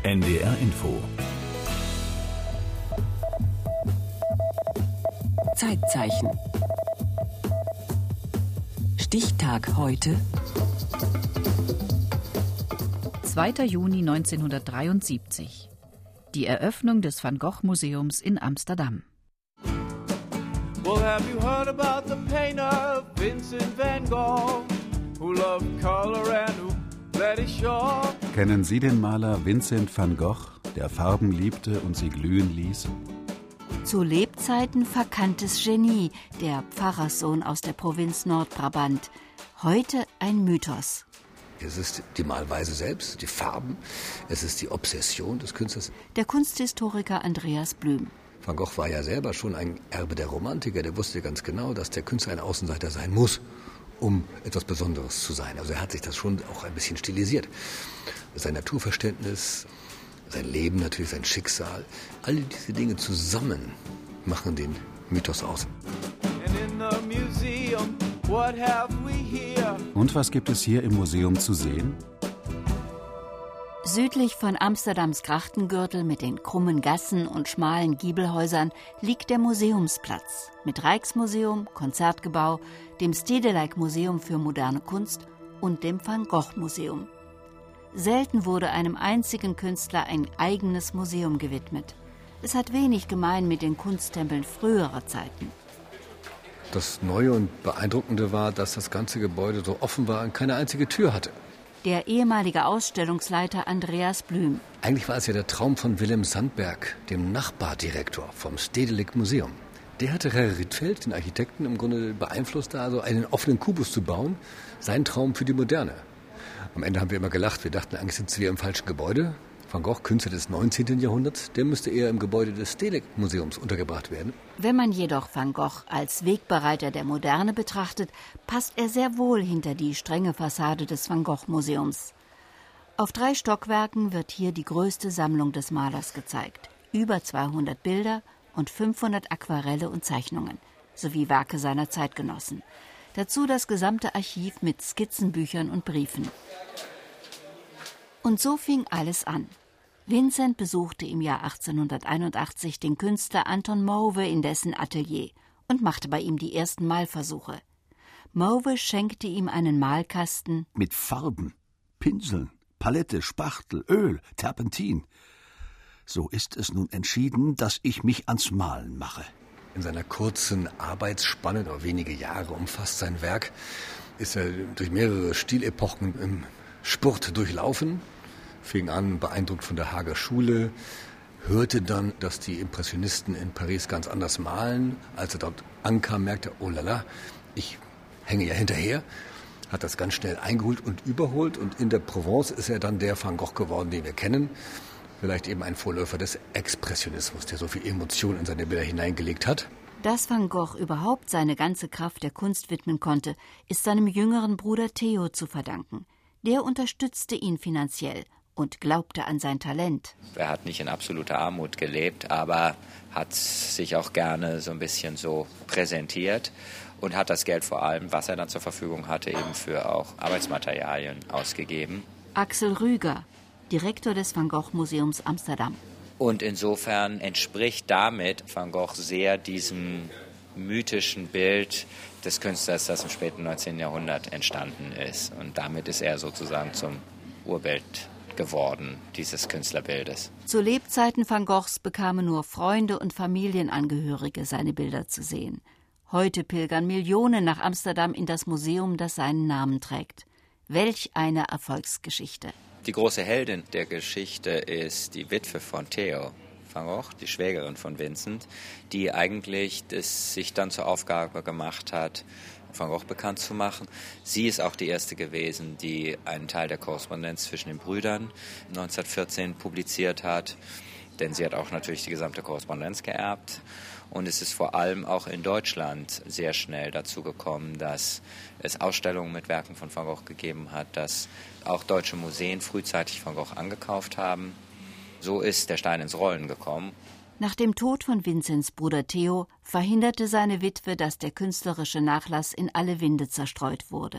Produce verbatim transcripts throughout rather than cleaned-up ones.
N D R Info. Zeitzeichen. Stichtag heute. zweiter Juni neunzehnhundertdreiundsiebzig. Die Eröffnung des Van Gogh Museums in Amsterdam. Well, have you heard about the painter Vincent van Gogh, who loved color and who let it show? Kennen Sie den Maler Vincent van Gogh, der Farben liebte und sie glühen ließ? Zu Lebzeiten verkanntes Genie, der Pfarrerssohn aus der Provinz Nordbrabant. Heute ein Mythos. Es ist die Malweise selbst, die Farben, es ist die Obsession des Künstlers. Der Kunsthistoriker Andreas Blüm. Van Gogh war ja selber schon ein Erbe der Romantiker. Der wusste ganz genau, dass der Künstler ein Außenseiter sein muss, um etwas Besonderes zu sein. Also er hat sich das schon auch ein bisschen stilisiert. Sein Naturverständnis, sein Leben natürlich, sein Schicksal, all diese Dinge zusammen machen den Mythos aus. Und was gibt es hier im Museum zu sehen? Südlich von Amsterdams Grachtengürtel mit den krummen Gassen und schmalen Giebelhäusern liegt der Museumsplatz mit Rijksmuseum, Konzertgebau, dem Stedelijk Museum für moderne Kunst und dem Van Gogh Museum. Selten wurde einem einzigen Künstler ein eigenes Museum gewidmet. Es hat wenig gemein mit den Kunsttempeln früherer Zeiten. Das Neue und Beeindruckende war, dass das ganze Gebäude so offen war und keine einzige Tür hatte. Der ehemalige Ausstellungsleiter Andreas Blüm. Eigentlich war es ja der Traum von Willem Sandberg, dem Nachbardirektor vom Stedelijk Museum. Der hatte Herr Rietveld, den Architekten, im Grunde beeinflusst, da also einen offenen Kubus zu bauen. Sein Traum für die Moderne. Am Ende haben wir immer gelacht. Wir dachten, eigentlich sind wir im falschen Gebäude. Van Gogh, Künstler des neunzehnten Jahrhunderts, der müsste eher im Gebäude des Stedelijk Museums untergebracht werden. Wenn man jedoch Van Gogh als Wegbereiter der Moderne betrachtet, passt er sehr wohl hinter die strenge Fassade des Van Gogh Museums. Auf drei Stockwerken wird hier die größte Sammlung des Malers gezeigt. Über zweihundert Bilder und fünfhundert Aquarelle und Zeichnungen, sowie Werke seiner Zeitgenossen. Dazu das gesamte Archiv mit Skizzenbüchern und Briefen. Und so fing alles an. Vincent besuchte im Jahr achtzehnhunderteinundachtzig den Künstler Anton Mauve in dessen Atelier und machte bei ihm die ersten Malversuche. Mauve schenkte ihm einen Malkasten mit Farben, Pinseln, Palette, Spachtel, Öl, Terpentin. So ist es nun entschieden, dass ich mich ans Malen mache. In seiner kurzen Arbeitsspanne, nur wenige Jahre umfasst sein Werk, ist er durch mehrere Stilepochen im Spurt durchlaufen, fing an beeindruckt von der Haager Schule, hörte dann, dass die Impressionisten in Paris ganz anders malen. Als er dort ankam, merkte er, oh lala, ich hänge ja hinterher, hat das ganz schnell eingeholt und überholt und in der Provence ist er dann der Van Gogh geworden, den wir kennen. Vielleicht eben ein Vorläufer des Expressionismus, der so viel Emotion in seine Bilder hineingelegt hat. Dass Van Gogh überhaupt seine ganze Kraft der Kunst widmen konnte, ist seinem jüngeren Bruder Theo zu verdanken. Der unterstützte ihn finanziell und glaubte an sein Talent. Er hat nicht in absoluter Armut gelebt, aber hat sich auch gerne so ein bisschen so präsentiert und hat das Geld vor allem, was er dann zur Verfügung hatte, eben für auch Arbeitsmaterialien ausgegeben. Axel Rüger, Direktor des Van Gogh Museums Amsterdam. Und insofern entspricht damit Van Gogh sehr diesem mythischen Bild des Künstlers, das im späten neunzehnten Jahrhundert entstanden ist. Und damit ist er sozusagen zum Urbild geworden, dieses Künstlerbildes. Zu Lebzeiten Van Goghs bekamen nur Freunde und Familienangehörige seine Bilder zu sehen. Heute pilgern Millionen nach Amsterdam in das Museum, das seinen Namen trägt. Welch eine Erfolgsgeschichte. Die große Heldin der Geschichte ist die Witwe von Theo Van Gogh, die Schwägerin von Vincent, die eigentlich das sich dann zur Aufgabe gemacht hat, Van Gogh bekannt zu machen. Sie ist auch die erste gewesen, die einen Teil der Korrespondenz zwischen den Brüdern neunzehnhundertvierzehn publiziert hat, denn sie hat auch natürlich die gesamte Korrespondenz geerbt. Und es ist vor allem auch in Deutschland sehr schnell dazu gekommen, dass es Ausstellungen mit Werken von Van Gogh gegeben hat, dass auch deutsche Museen frühzeitig Van Gogh angekauft haben. So ist der Stein ins Rollen gekommen. Nach dem Tod von Vincents Bruder Theo verhinderte seine Witwe, dass der künstlerische Nachlass in alle Winde zerstreut wurde.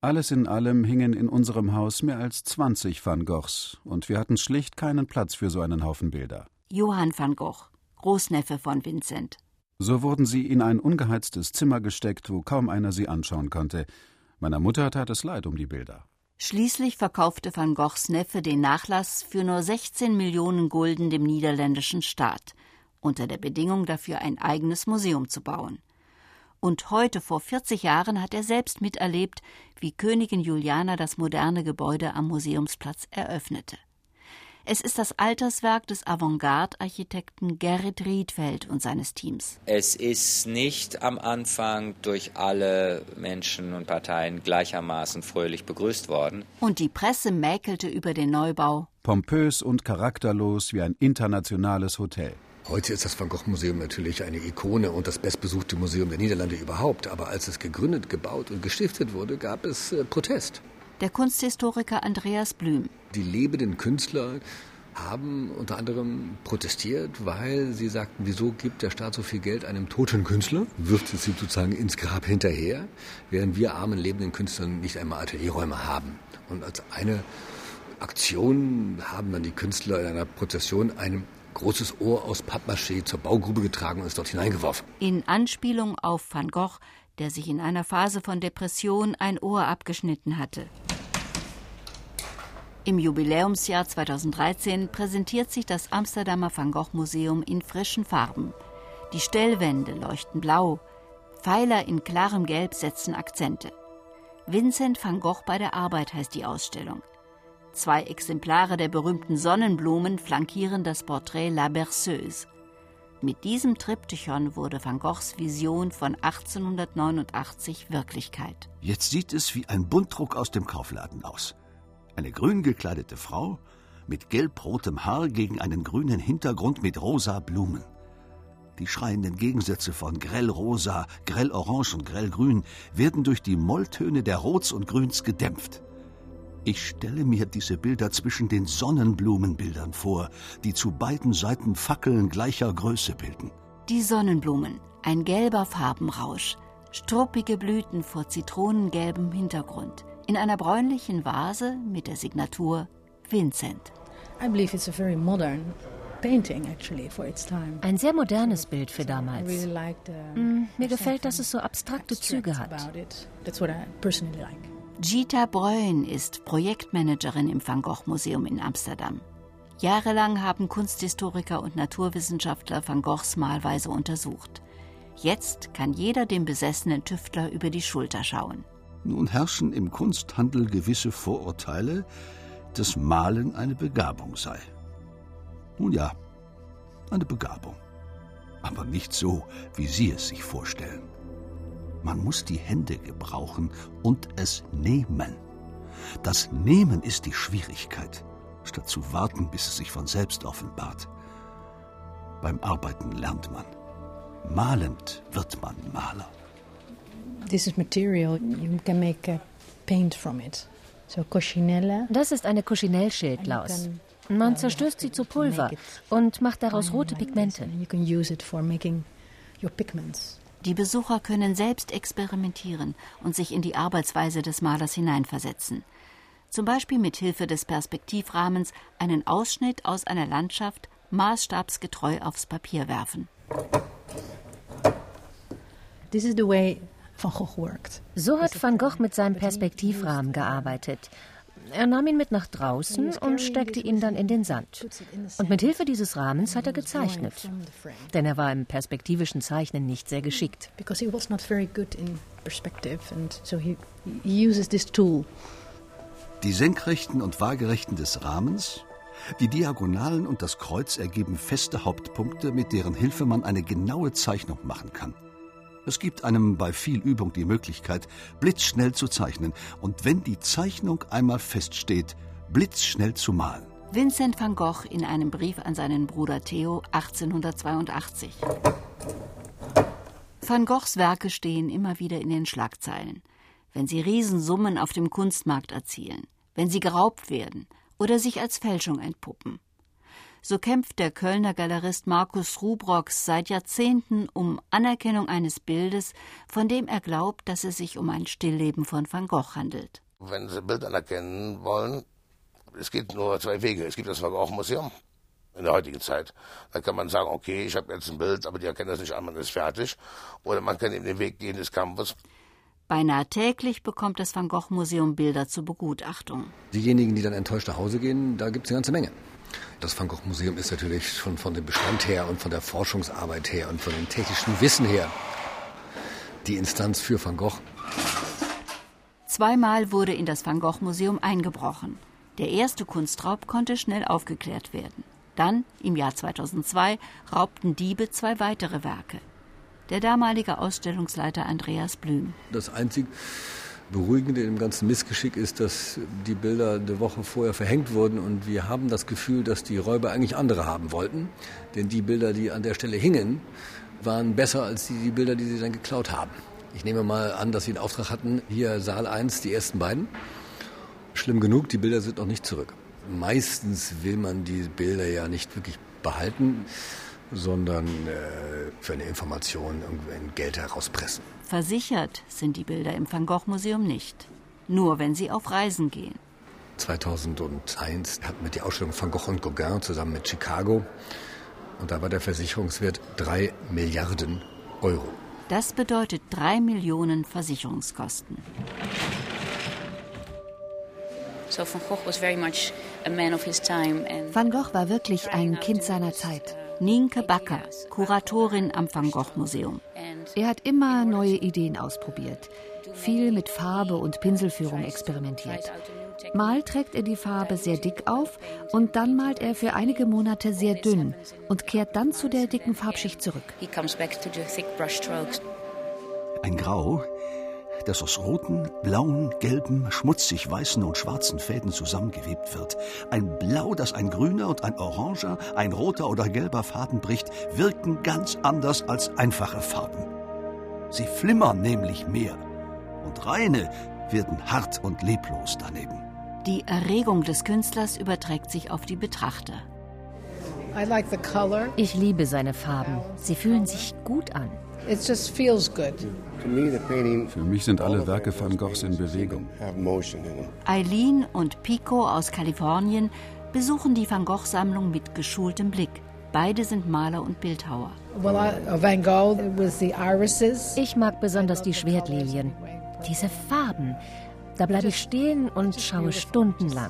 Alles in allem hingen in unserem Haus mehr als zwanzig Van Goghs, und wir hatten schlicht keinen Platz für so einen Haufen Bilder. Johann van Gogh, Großneffe von Vincent. So wurden sie in ein ungeheiztes Zimmer gesteckt, wo kaum einer sie anschauen konnte. Meiner Mutter tat es leid um die Bilder. Schließlich verkaufte van Goghs Neffe den Nachlass für nur sechzehn Millionen Gulden dem niederländischen Staat, unter der Bedingung, dafür ein eigenes Museum zu bauen. Und heute, vor vierzig Jahren, hat er selbst miterlebt, wie Königin Juliana das moderne Gebäude am Museumsplatz eröffnete. Es ist das Alterswerk des Avantgarde-Architekten Gerrit Rietveld und seines Teams. Es ist nicht am Anfang durch alle Menschen und Parteien gleichermaßen fröhlich begrüßt worden. Und die Presse mäkelte über den Neubau. Pompös und charakterlos wie ein internationales Hotel. Heute ist das Van Gogh Museum natürlich eine Ikone und das bestbesuchte Museum der Niederlande überhaupt. Aber als es gegründet, gebaut und gestiftet wurde, gab es äh, Protest. Der Kunsthistoriker Andreas Blüm. Die lebenden Künstler haben unter anderem protestiert, weil sie sagten, wieso gibt der Staat so viel Geld einem toten Künstler, wirft es ihm sozusagen ins Grab hinterher, während wir armen lebenden Künstler nicht einmal Atelierräume haben. Und als eine Aktion haben dann die Künstler in einer Prozession ein großes Ohr aus Pappmaché zur Baugrube getragen und es dort hineingeworfen. In Anspielung auf Van Gogh, der sich in einer Phase von Depression ein Ohr abgeschnitten hatte. Im Jubiläumsjahr zweitausenddreizehn präsentiert sich das Amsterdamer Van Gogh Museum in frischen Farben. Die Stellwände leuchten blau, Pfeiler in klarem Gelb setzen Akzente. Vincent van Gogh bei der Arbeit heißt die Ausstellung. Zwei Exemplare der berühmten Sonnenblumen flankieren das Porträt La Berceuse. Mit diesem Triptychon wurde Van Goghs Vision von achtzehnhundertneunundachtzig Wirklichkeit. Jetzt sieht es wie ein Buntdruck aus dem Kaufladen aus. Eine grün gekleidete Frau mit gelb-rotem Haar gegen einen grünen Hintergrund mit rosa Blumen. Die schreienden Gegensätze von grellrosa, grellorange und grellgrün werden durch die Molltöne der Rots und Grüns gedämpft. Ich stelle mir diese Bilder zwischen den Sonnenblumenbildern vor, die zu beiden Seiten Fackeln gleicher Größe bilden. Die Sonnenblumen, ein gelber Farbenrausch, struppige Blüten vor zitronengelbem Hintergrund, in einer bräunlichen Vase mit der Signatur Vincent. I believe it's a very modern painting actually for its time. Ein sehr modernes Bild für damals. I really like the, mm, mir gefällt, dass es so abstrakte Züge hat. That's what I personally like. Gita Bruyn ist Projektmanagerin im Van Gogh Museum in Amsterdam. Jahrelang haben Kunsthistoriker und Naturwissenschaftler Van Goghs Malweise untersucht. Jetzt kann jeder dem besessenen Tüftler über die Schulter schauen. Nun herrschen im Kunsthandel gewisse Vorurteile, dass Malen eine Begabung sei. Nun ja, eine Begabung. Aber nicht so, wie Sie es sich vorstellen. Man muss die Hände gebrauchen und es nehmen. Das Nehmen ist die Schwierigkeit, statt zu warten, bis es sich von selbst offenbart. Beim Arbeiten lernt man. Malend wird man Maler. This is material, you can make a paint from it. So Cochinelle. Das ist eine Cochinelle-Schildlaus. Man zerstößt sie zu Pulver und macht daraus rote Pigmente. You can use it for making your pigments. Die Besucher können selbst experimentieren und sich in die Arbeitsweise des Malers hineinversetzen. Zum Beispiel mit Hilfe des Perspektivrahmens einen Ausschnitt aus einer Landschaft maßstabsgetreu aufs Papier werfen. This is the way Van Gogh worked. So hat Van Gogh mit seinem Perspektivrahmen gearbeitet. Er nahm ihn mit nach draußen und steckte ihn dann in den Sand. Und mit Hilfe dieses Rahmens hat er gezeichnet. Denn er war im perspektivischen Zeichnen nicht sehr geschickt. Die Senkrechten und Waagerechten des Rahmens, die Diagonalen und das Kreuz ergeben feste Hauptpunkte, mit deren Hilfe man eine genaue Zeichnung machen kann. Es gibt einem bei viel Übung die Möglichkeit, blitzschnell zu zeichnen und wenn die Zeichnung einmal feststeht, blitzschnell zu malen. Vincent van Gogh in einem Brief an seinen Bruder Theo achtzehnhundertzweiundachtzig. Van Goghs Werke stehen immer wieder in den Schlagzeilen, wenn sie Riesensummen auf dem Kunstmarkt erzielen, wenn sie geraubt werden oder sich als Fälschung entpuppen. So kämpft der Kölner Galerist Markus Roubrox seit Jahrzehnten um Anerkennung eines Bildes, von dem er glaubt, dass es sich um ein Stillleben von Van Gogh handelt. Wenn Sie ein Bild anerkennen wollen, es gibt nur zwei Wege. Es gibt das Van Gogh Museum in der heutigen Zeit. Da kann man sagen, okay, ich habe jetzt ein Bild, aber die erkennen das nicht an, man ist fertig. Oder man kann eben den Weg gehen des Kampfes. Beinahe täglich bekommt das Van Gogh Museum Bilder zur Begutachtung. Diejenigen, die dann enttäuscht nach Hause gehen, da gibt es eine ganze Menge. Das Van Gogh Museum ist natürlich schon von dem Bestand her und von der Forschungsarbeit her und von dem technischen Wissen her die Instanz für Van Gogh. Zweimal wurde in das Van Gogh Museum eingebrochen. Der erste Kunstraub konnte schnell aufgeklärt werden. Dann, im Jahr zweitausendzwei, raubten Diebe zwei weitere Werke. Der damalige Ausstellungsleiter Andreas Blüm. Das einzig Beruhigende im ganzen Missgeschick ist, dass die Bilder eine Woche vorher verhängt wurden und wir haben das Gefühl, dass die Räuber eigentlich andere haben wollten. Denn die Bilder, die an der Stelle hingen, waren besser als die, die Bilder, die sie dann geklaut haben. Ich nehme mal an, dass sie einen Auftrag hatten, hier Saal eins, die ersten beiden. Schlimm genug, die Bilder sind noch nicht zurück. Meistens will man die Bilder ja nicht wirklich behalten, sondern äh, für eine Information irgendwann Geld herauspressen. Versichert sind die Bilder im Van Gogh Museum nicht. Nur wenn sie auf Reisen gehen. zweitausendeins hatten wir die Ausstellung Van Gogh und Gauguin zusammen mit Chicago. Und da war der Versicherungswert drei Milliarden Euro. Das bedeutet drei Millionen Versicherungskosten. So Van Gogh was very much a man of his time. And Van Gogh war wirklich ein Kind seiner Zeit. Nienke Bakker, Kuratorin am Van Gogh Museum. Er hat immer neue Ideen ausprobiert, viel mit Farbe und Pinselführung experimentiert. Mal trägt er die Farbe sehr dick auf und dann malt er für einige Monate sehr dünn und kehrt dann zu der dicken Farbschicht zurück. Ein Grau, das aus roten, blauen, gelben, schmutzig weißen und schwarzen Fäden zusammengewebt wird. Ein Blau, das ein grüner und ein oranger, ein roter oder gelber Faden bricht, wirken ganz anders als einfache Farben. Sie flimmern nämlich mehr und reine werden hart und leblos daneben. Die Erregung des Künstlers überträgt sich auf die Betrachter. Ich liebe seine Farben. Sie fühlen sich gut an. Für mich sind alle Werke Van Goghs in Bewegung. Eileen und Pico aus Kalifornien besuchen die Van Gogh-Sammlung mit geschultem Blick. Beide sind Maler und Bildhauer. Ich mag besonders die Schwertlilien. Diese Farben. Da bleibe ich stehen und schaue stundenlang.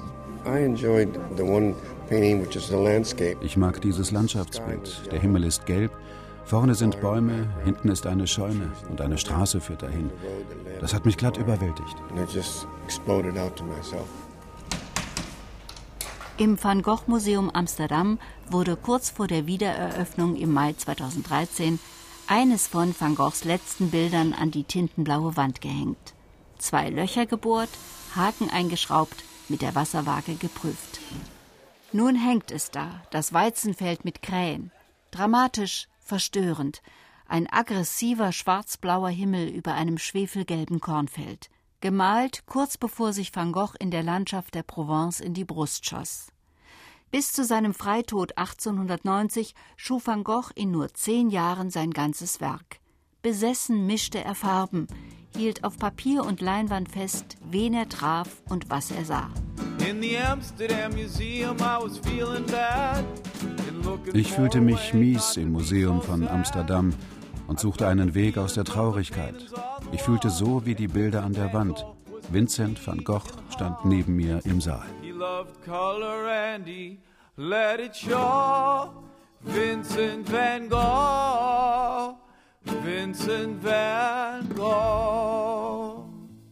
Ich mag dieses Landschaftsbild. Der Himmel ist gelb, vorne sind Bäume, hinten ist eine Scheune und eine Straße führt dahin. Das hat mich glatt überwältigt. Im Van Gogh Museum Amsterdam wurde kurz vor der Wiedereröffnung im Mai zweitausenddreizehn eines von Van Goghs letzten Bildern an die tintenblaue Wand gehängt. Zwei Löcher gebohrt, Haken eingeschraubt, mit der Wasserwaage geprüft. Nun hängt es da, das Weizenfeld mit Krähen. Dramatisch, verstörend. Ein aggressiver schwarzblauer Himmel über einem schwefelgelben Kornfeld. Gemalt kurz bevor sich Van Gogh in der Landschaft der Provence in die Brust schoss. Bis zu seinem Freitod achtzehnhundertneunzig schuf Van Gogh in nur zehn Jahren sein ganzes Werk. Besessen mischte er Farben, hielt auf Papier und Leinwand fest, wen er traf und was er sah. Ich fühlte mich mies im Museum von Amsterdam und suchte einen Weg aus der Traurigkeit. Ich fühlte so wie die Bilder an der Wand. Vincent van Gogh stand neben mir im Saal. Vincent van Gogh, Vincent van Gogh.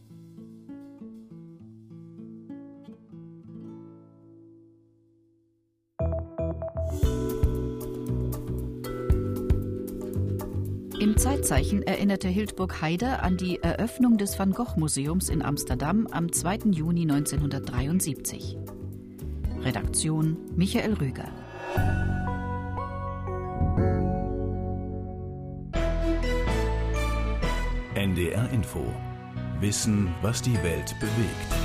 Im Zeitzeichen erinnerte Hildburg Haider an die Eröffnung des Van Gogh Museums in Amsterdam am zweiten Juni neunzehnhundertdreiundsiebzig. Redaktion Michael Rüger. N D R Info. Wissen, was die Welt bewegt.